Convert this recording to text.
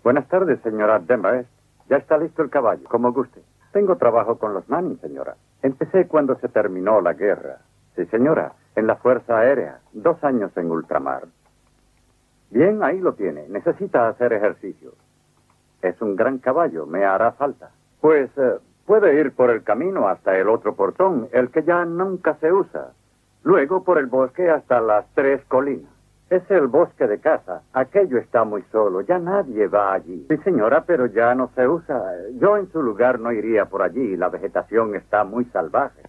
Buenas tardes, señora Denver. Ya está listo el caballo, como guste. Tengo trabajo con los Manning, señora. Empecé cuando se terminó la guerra. Sí, señora, en la Fuerza Aérea. 2 años en ultramar. Bien, ahí lo tiene. Necesita hacer ejercicio. Es un gran caballo, me hará falta. Pues puede ir por el camino hasta el otro portón, el que ya nunca se usa. Luego por el bosque hasta las 3 colinas. Es el bosque de casa. Aquello está muy solo. Ya nadie va allí. Sí, señora, pero ya no se usa. Yo en su lugar no iría por allí. La vegetación está muy salvaje.